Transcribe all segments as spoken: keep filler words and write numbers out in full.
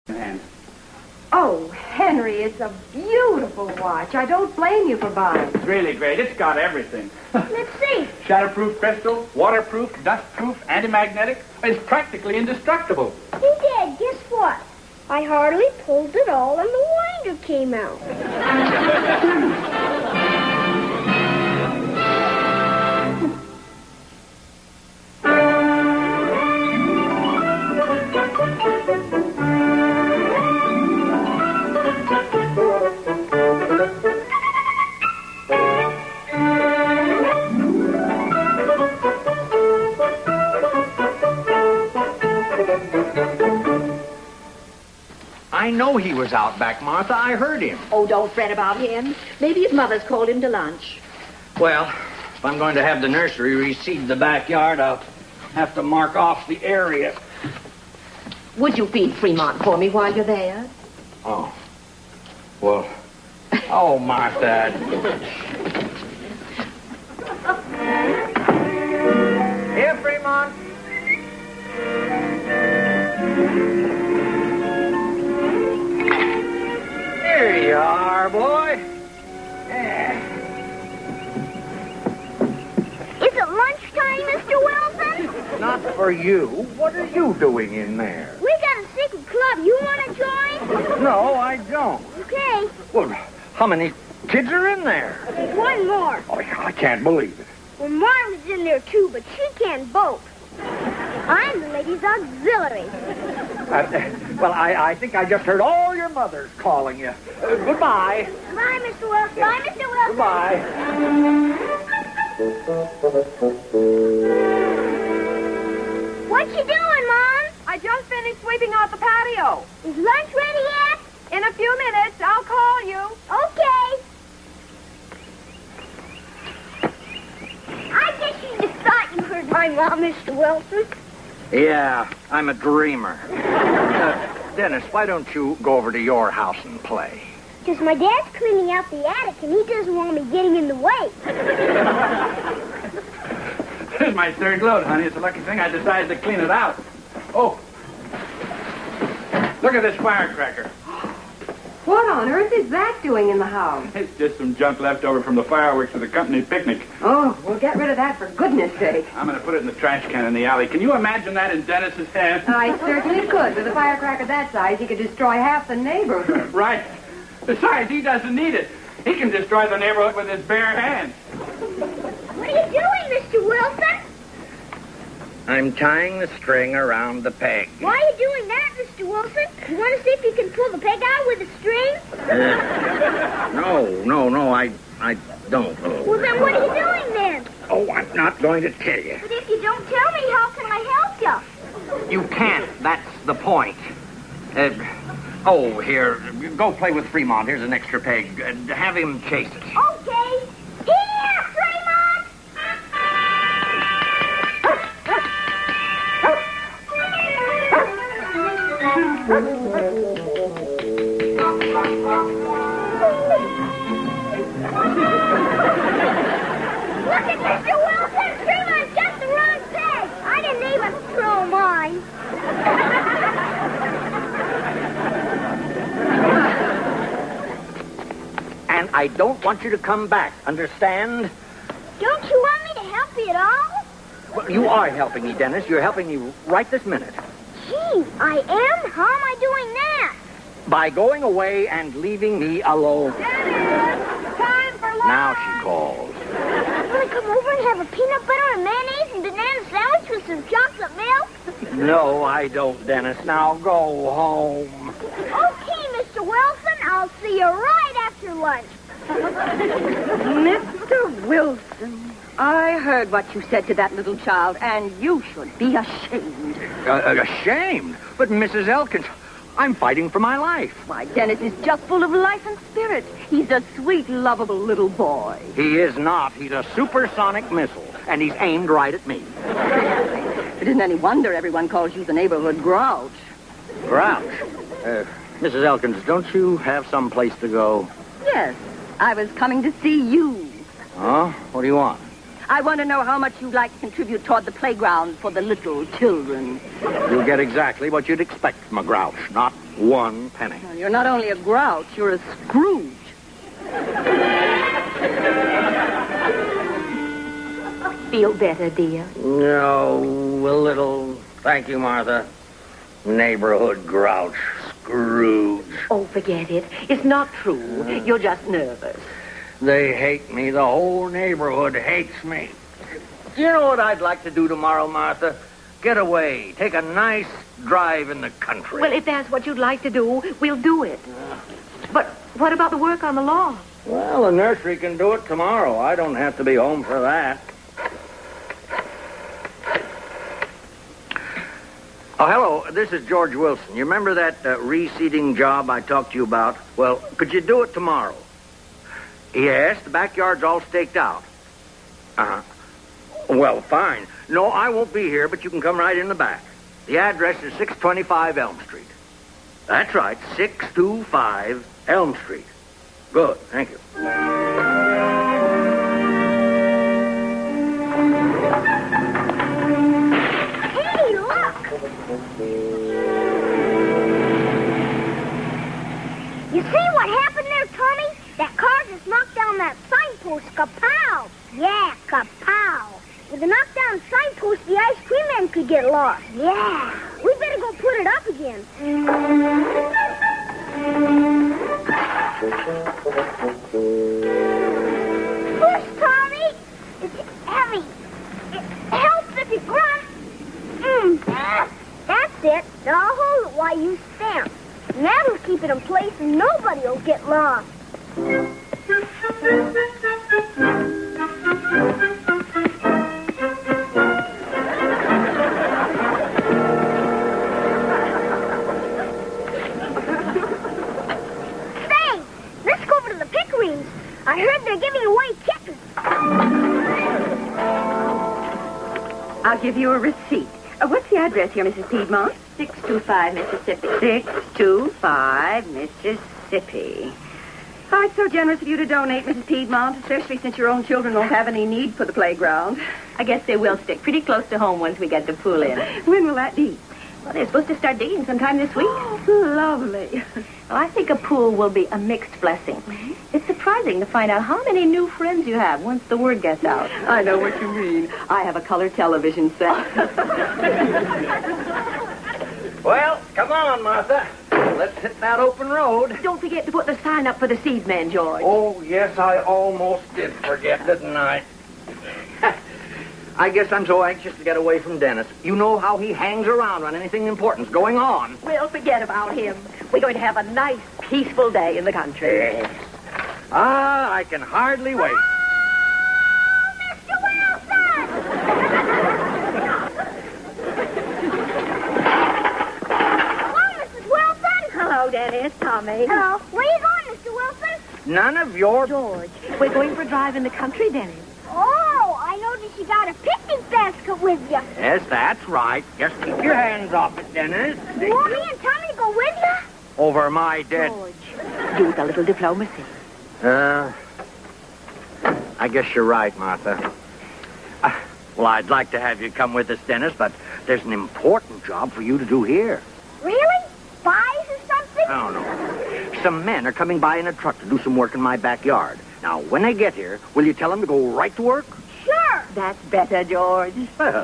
hand. Oh, Henry, it's a beautiful watch. I don't blame you for buying it. It's really great. It's got everything. Let's see. Shatterproof crystal, waterproof, dustproof, anti-magnetic. It's practically indestructible. Hey, Dad, guess what? I hardly pulled it all and the winder came out. I know he was out back, Martha. I heard him. Oh, don't fret about him. Maybe his mother's called him to lunch. Well, if I'm going to have the nursery reseed the backyard, I'll have to mark off the area. Would you feed Fremont for me while you're there? Oh. Well. Oh, Martha. Here, Fremont. Here you are, boy. Yeah. Is it lunchtime, Mister Wilson? Not for you. What are you doing in there? We got a secret club. You want to join? No, I don't. Okay. Well, how many kids are in there? One more. Oh, I can't believe it. Well, Marvin's in there, too, but she can't vote. I'm the ladies' auxiliary. Uh, well, I, I think I just heard all your mothers calling you. Uh, goodbye. Bye, Mister Wilson. Bye, Mister Wilson. Goodbye. What you doing, Mom? I just finished sweeping out the patio. Is lunch ready yet? In a few minutes, I'll call you. Okay. I guess you just thought you heard my mom, Mister Wilson. Yeah, I'm a dreamer. Uh, Dennis, why don't you go over to your house and play? Because my dad's cleaning out the attic, and he doesn't want me getting in the way. This is my third load, honey. It's a lucky thing I decided to clean it out. Oh. Look at this firecracker. What on earth is that doing in the house? It's just some junk left over from the fireworks for the company picnic. Oh, we'll get rid of that for goodness sake. I'm going to put it in the trash can in the alley. Can you imagine that in Dennis's hand? I certainly could. With a firecracker that size, he could destroy half the neighborhood. Right. Besides, he doesn't need it. He can destroy the neighborhood with his bare hands. What are you doing, Mister Wilson? I'm tying the string around the peg. Why are you doing that, Mister Wilson? You want to see if you can pull the peg out with a string? Uh, no, no, no, I, I don't. Oh. Well, then what are you doing then? Oh, I'm not going to tell you. But if you don't tell me, how can I help you? You can't. That's the point. Uh, oh, here, go play with Fremont. Here's an extra peg. Uh, have him chase it. Okay. Here, Fremont! Look at Mister Wilson! Fremont's got the wrong peg! I didn't even throw mine. And I don't want you to come back, understand? Don't you want me to help you at all? Well, you are helping me, Dennis. You're helping me right this minute. Gee, I am? How am I doing that? By going away and leaving me alone. Dennis, time for lunch. Now she calls. Want to come over and have a peanut butter and mayonnaise and banana sandwich with some chocolate milk? No, I don't, Dennis. Now go home. Okay, Mister Wilson. I'll see you right after lunch. Mister Wilson, I heard what you said to that little child, and you should be ashamed. Uh, ashamed? But Missus Elkins, I'm fighting for my life. Why, Dennis is just full of life and spirit. He's a sweet, lovable little boy. He is not. He's a supersonic missile, and he's aimed right at me. It isn't any wonder everyone calls you the neighborhood grouch. Grouch? Uh, Missus Elkins, don't you have some place to go? Yes, I was coming to see you. Huh? What do you want? I want to know how much you'd like to contribute toward the playground for the little children. You'll get exactly what you'd expect from a grouch. Not one penny. Well, you're not only a grouch, you're a Scrooge. Feel better, dear? No, a little. Thank you, Martha. Neighborhood grouch, Scrooge. Oh, forget it. It's not true. You're just nervous. They hate me. The whole neighborhood hates me. You know what I'd like to do tomorrow, Martha? Get away. Take a nice drive in the country. Well, if that's what you'd like to do, we'll do it. But what about the work on the lawn? Well, the nursery can do it tomorrow. I don't have to be home for that. Oh, hello. This is George Wilson. You remember that uh, reseeding job I talked to you about? Well, could you do it tomorrow? Yes, the backyard's all staked out. Uh-huh. Well, fine. No, I won't be here, but you can come right in the back. The address is six twenty-five Elm Street. That's right, six twenty-five Elm Street. Good, thank you. Hey, look! You see what happened there, Tommy? That car just knocked down that signpost, kapow! Yeah, kapow! With a knockdown signpost, the ice cream man could get lost. Yeah. We better go put it up again. Push, Tommy. It's heavy. It helps if you grunt. Mm. That's it. Now I'll hold it while you stamp. And that'll keep it in place and nobody will get lost. I heard they're giving away kittens. I'll give you a receipt. Uh, what's the address here, Missus Piedmont? six two five Mississippi. six two five Mississippi. Oh, it's so generous of you to donate, Missus Piedmont, especially since your own children won't have any need for the playground. I guess they will stick pretty close to home once we get the pool in. When will that be? Well, they're supposed to start digging sometime this week. Oh, lovely. Well, I think a pool will be a mixed blessing. Mm-hmm. It's surprising to find out how many new friends you have once the word gets out. I know what you mean. I have a color television set. Well, come on, Martha. Let's hit that open road. Don't forget to put the sign up for the seedsman, George. Oh, yes, I almost did forget, didn't I? I guess I'm so anxious to get away from Dennis. You know how he hangs around when anything important's going on. We'll forget about him. We're going to have a nice, peaceful day in the country. Yes. Ah, I can hardly wait. Oh, Mister Wilson! Hello, Missus Wilson. Hello, Dennis, Tommy. Hello. Where are you going, Mister Wilson? None of your... George, we're going for a drive in the country, Dennis. Oh, I noticed you got a picnic basket with you. Yes, that's right. Just keep your hands off it, Dennis. You want me and Tommy to go with you? Over my dead... George, use a little diplomacy. Uh, I guess you're right, Martha. Uh, well, I'd like to have you come with us, Dennis, but there's an important job for you to do here. Really? Spies or something? Oh, no. Some men are coming by in a truck to do some work in my backyard. Now, when they get here, will you tell them to go right to work? Sure. That's better, George.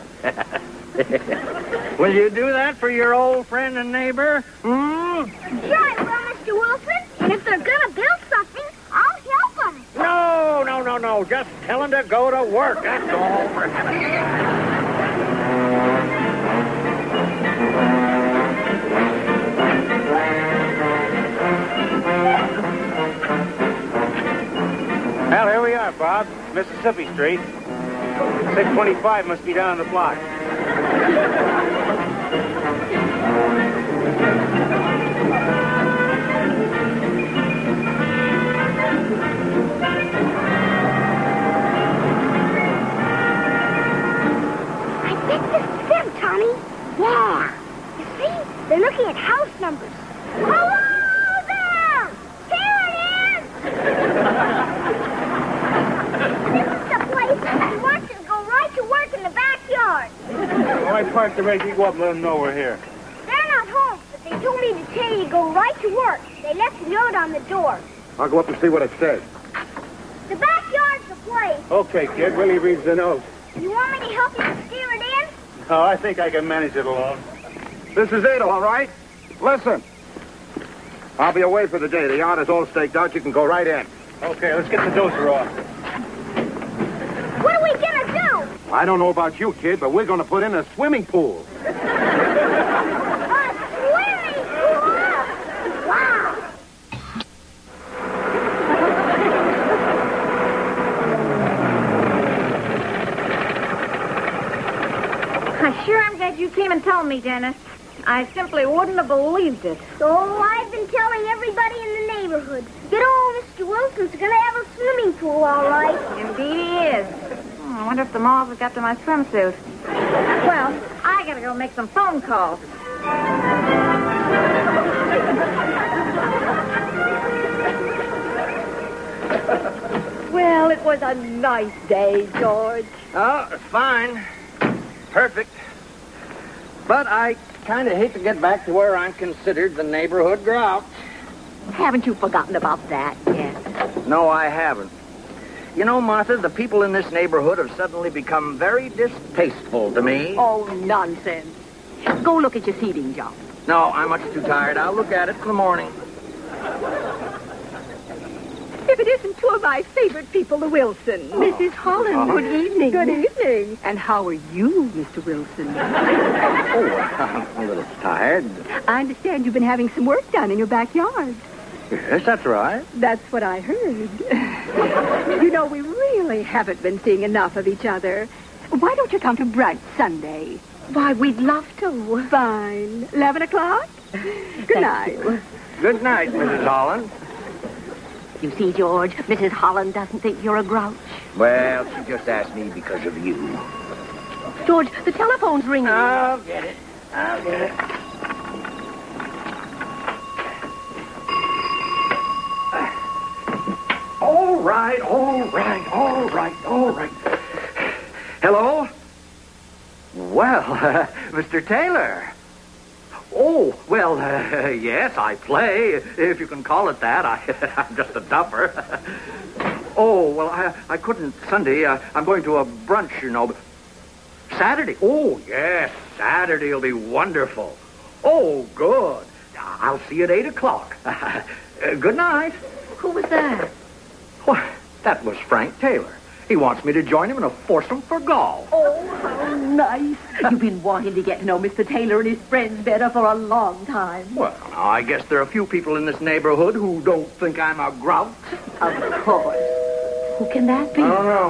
Will you do that for your old friend and neighbor? Hmm? Sure I will, Mister Wilson. And if they're going to build something, I'll help them. No, no, no, no. Just tell them to go to work. That's all. For heaven's sake. Well, here we are, Bob. Mississippi Street. six twenty-five must be down the block. I think this is them, Tommy. Yeah. You see? They're looking at house numbers. Hello there! Here it is! This is the place he wants you to go right to work in the backyard. Well, I parked the rig. You go up and let them know we're here. They're not home, but they told me to tell you to go go right to work. They left a note on the door. I'll go up and see what it says. The backyard's the place. Okay, kid. Willie reads the note. You want me to help you steer it in? Oh, I think I can manage it alone. This is it, all right? Listen. I'll be away for the day. The yard is all staked out. You can go right in. Okay, let's get the dozer off. What are we gonna do? I don't know about you, kid, but we're going to put in a swimming pool. A swimming pool? Wow. I sure am glad you came and told me, Dennis. I simply wouldn't have believed it. So I've been telling everybody in the neighborhood. Good old Mister Wilson's gonna have a swimming pool, all right. Indeed he is. Hmm, I wonder if the moths have got to my swimsuit. Well, I gotta go make some phone calls. Well, it was a nice day, George. Oh, it's fine. Perfect. But I kind of hate to get back to where I'm considered the neighborhood grouch. Haven't you forgotten about that yet? No, I haven't. You know, Martha, the people in this neighborhood have suddenly become very distasteful to me. Oh, nonsense. Go look at your seating job. No, I'm much too tired. I'll look at it in the morning. If it isn't two of my favorite people, the Wilsons. Missus Holland, Uh-huh. good evening. Good evening. And how are you, Mister Wilson? Oh, I'm a little tired. I understand you've been having some work done in your backyard. Yes, that's right. That's what I heard. You know, we really haven't been seeing enough of each other. Why don't you come to brunch Sunday? Why, we'd love to. Fine. Eleven o'clock? Good night. Good night, Missus Holland. You see, George, Missus Holland doesn't think you're a grouch. Well, she just asked me because of you. George, the telephone's ringing. I'll get it. I'll get it. All right, all right, all right, all right. Hello? Well, uh, Mister Taylor. Oh, well, uh, yes, I play, if you can call it that. I, I'm just a duffer. Oh, well, I, I couldn't Sunday. Uh, I'm going to a brunch, you know. Saturday. Oh, yes, Saturday will be wonderful. Oh, good. I'll see you at eight o'clock. Uh, good night. Who was that? Why, that was Frank Taylor. He wants me to join him in a foursome for golf. Oh, how nice. You've been wanting to get to know Mister Taylor and his friends better for a long time. Well, now, I guess there are a few people in this neighborhood who don't think I'm a grouch. Of course. Who can that be? I don't know.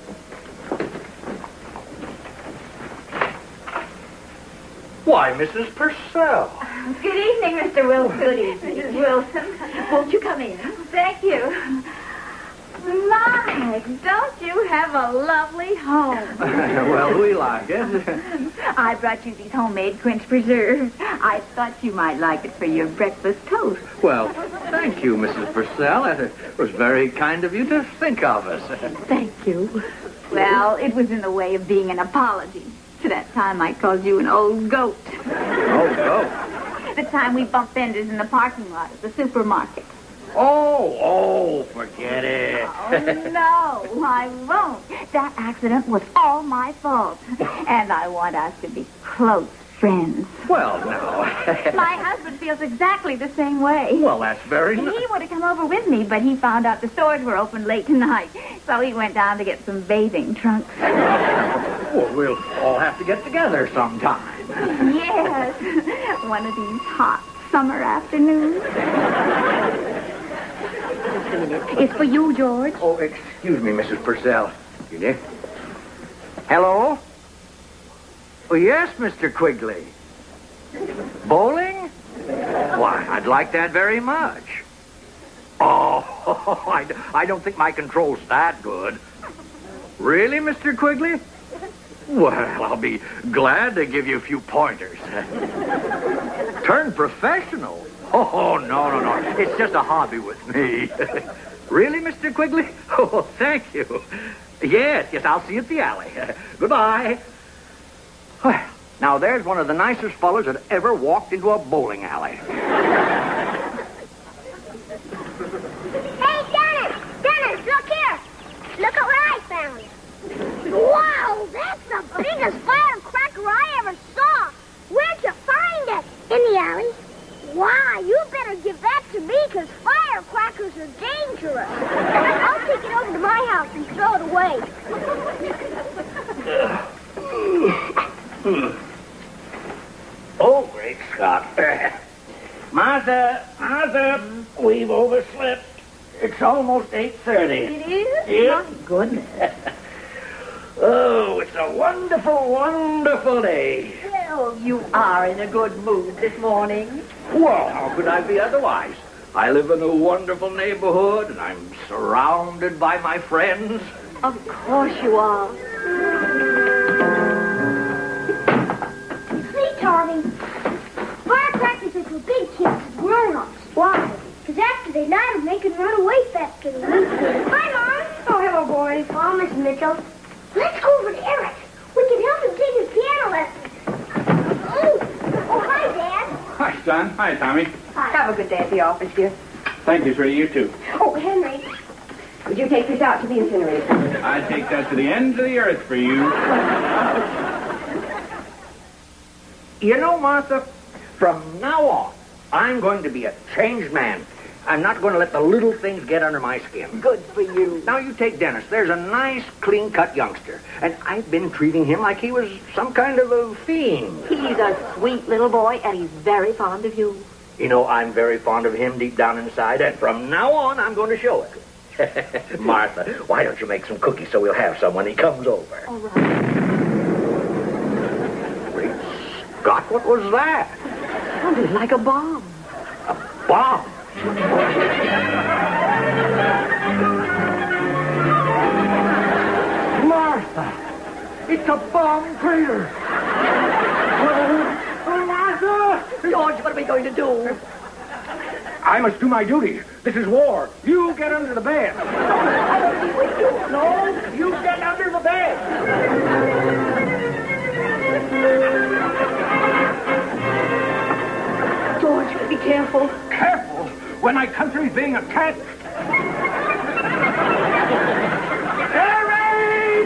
Why, Missus Purcell. Good evening, Mister Wilson. Good evening. Wilson. Won't you come in? Thank you. My, don't you have a lovely home? Well, we like it. I brought you these homemade quince preserves. I thought you might like it for your breakfast toast. Well, thank you, Missus Purcell. It was very kind of you to think of us. Thank you. Well, it was in the way of being an apology. To that time I called you an old goat. Oh, go. The time we bumped fenders in the parking lot at the supermarket. Oh, oh, forget it. Oh, no, I won't. That accident was all my fault. And I want us to be close friends. Well, no. My husband feels exactly the same way. Well, that's very He nice. would have come over with me, but he found out the stores were open late tonight. So he went down to get some bathing trunks. Well, we'll all have to get together sometime. Yes, one of these hot summer afternoons. Just a minute. It's for you, George. Oh, excuse me, Missus Purcell. You there? Hello? Oh, yes, Mister Quigley. Bowling? Why, I'd like that very much. Oh, I, I don't think my control's that good. Really, Mister Quigley? Well, I'll be glad to give you a few pointers. Turn professional? Oh, no, no, no. It's just a hobby with me. Really, Mister Quigley? Oh, thank you. Yes, yes, I'll see you at the alley. Goodbye. Well, now there's one of the nicest fellows that ever walked into a bowling alley. you better give that to me, because firecrackers are dangerous. I'll take it over to my house and throw it away. Oh, great Scott. Martha, Martha, we've overslept. It's almost eight thirty. It is? Yeah. My goodness. Oh, it's a wonderful, wonderful day. Well, you are in a good mood this morning. Well, how could I be otherwise? I live in a wonderful neighborhood, and I'm surrounded by my friends. Of course you are. See, Tommy, firecrackers are for big kids and grown-ups. Why? Because after they light them, they can run away faster than we can. Hi, Mom. Oh, hello, boys. Oh, Miss Mitchell. Let's go over to Eric. We can help him take his piano lessons. Oh, oh hi, Dad. Hi, son. Hi, Tommy. Hi. Have a good day at the office, dear. Thank you, sweetie. You too. Oh, Henry. Would you take this out to the incinerator? I take that to the ends of the earth for you. You know, Martha, from now on, I'm going to be a changed man. I'm not going to let the little things get under my skin. Good for you. Now, you take Dennis. There's a nice, clean-cut youngster. And I've been treating him like he was some kind of a fiend. He's a sweet little boy, and he's very fond of you. You know, I'm very fond of him deep down inside, and from now on, I'm going to show it. Martha, why don't you make some cookies so we'll have some when he comes over? All right. Great Scott, what was that? Sounded like a bomb. A bomb? Martha, it's a bomb crater. Oh, Martha! George, what are we going to do? I must do my duty. This is war. You get under the bed. No, you get under the bed. George, be careful. Careful when my country's being attacked. Air raid!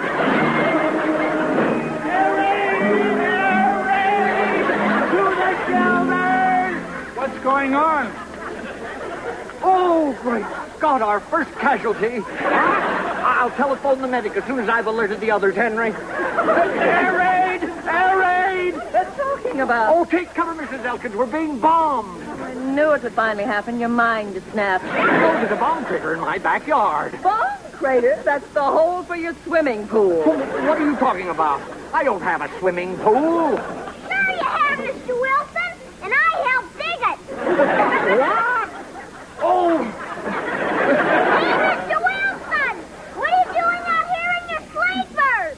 Air raid! Air raid! To the shelters! What's going on? Oh, great Scott, our first casualty. I'll telephone the medic as soon as I've alerted the others, Henry. Air raid! Air raid! They're talking about. Oh, take cover, Missus Elkins. We're being bombed. I knew it would finally happen. Your mind snapped. Oh, there's a bomb crater in my backyard. Bomb crater? That's the hole for your swimming pool. What are you talking about? I don't have a swimming pool. Sure you have, Mister Wilson, and I helped dig it. What? Oh! Hey, Mister Wilson! What are you doing out here in your sleepers?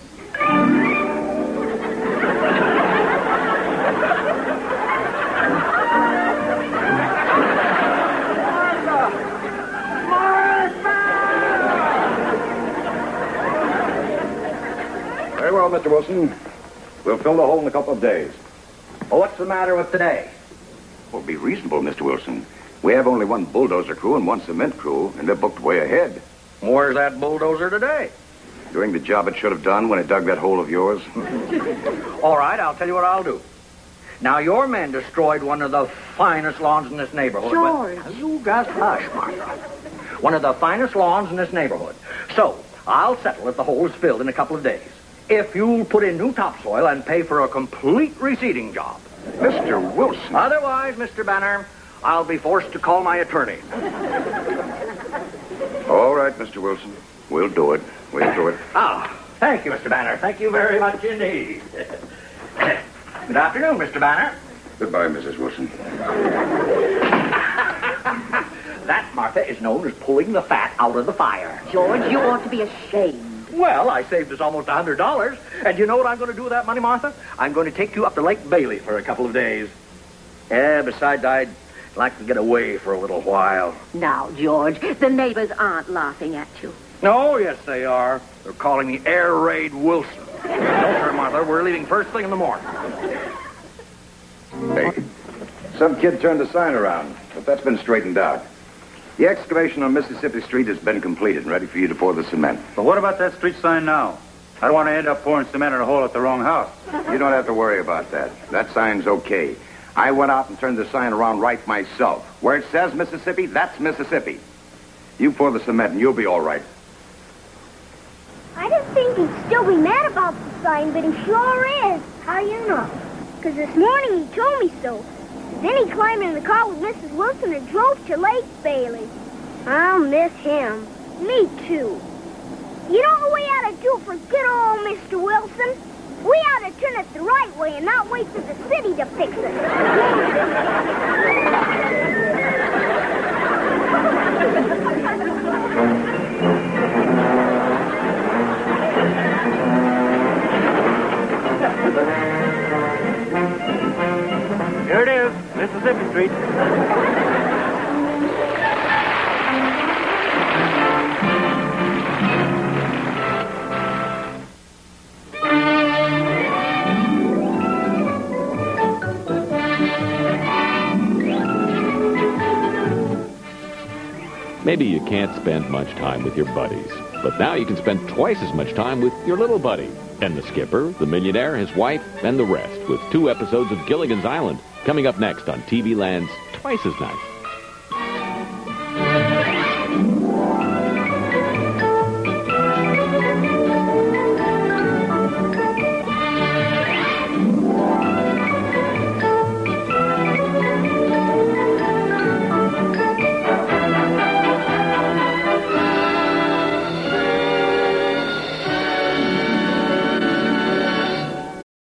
Very well, Mister Wilson. We'll fill the hole in a couple of days. Well, what's the matter with today? Well, be reasonable, Mister Wilson. We have only one bulldozer crew and one cement crew, and they're booked way ahead. Where's that bulldozer today? Doing the job it should have done when it dug that hole of yours. All right, I'll tell you what I'll do. Now, your men destroyed one of the finest lawns in this neighborhood. George. Well, you just hush, Martha. One of the finest lawns in this neighborhood. So, I'll settle if the hole is filled in a couple of days. If you'll put in new topsoil and pay for a complete reseeding job. Mister Wilson. Otherwise, Mister Banner, I'll be forced to call my attorney. All right, Mister Wilson. We'll do it. We'll do it. Ah, thank you, Mister Banner. Thank you very much indeed. Good afternoon, Mister Banner. Goodbye, Missus Wilson. That, Martha, is known as pulling the fat out of the fire. George, you ought to be ashamed. Well, I saved us almost a hundred dollars. And you know what I'm going to do with that money, Martha? I'm going to take you up to Lake Bailey for a couple of days. Yeah, besides, I'd like to get away for a little while. Now, George, the neighbors aren't laughing at you. Oh, yes, they are. They're calling me Air Raid Wilson. No, sir, Martha. We're leaving first thing in the morning. Hey, some kid turned the sign around, but that's been straightened out. The excavation on Mississippi Street has been completed and ready for you to pour the cement. But what about that street sign now? I don't want to end up pouring cement in a hole at the wrong house. You don't have to worry about that. That sign's okay. I went out and turned the sign around right myself. Where it says Mississippi, that's Mississippi. You pour the cement and you'll be all right. I didn't think he'd still be mad about the sign, but he sure is. How do you know? Because this morning he told me so. Then he climbed in the car with Missus Wilson and drove to Lake Bailey. I'll miss him. Me too. You know what we ought to do for good old Mister Wilson? We ought to turn it the right way and not wait for the city to fix it. Here it is, Mississippi Street. Maybe you can't spend much time with your buddies, but now you can spend twice as much time with your little buddy. And the skipper, the millionaire, his wife, and the rest, with two episodes of Gilligan's Island coming up next on T V Land's Twice as Nice.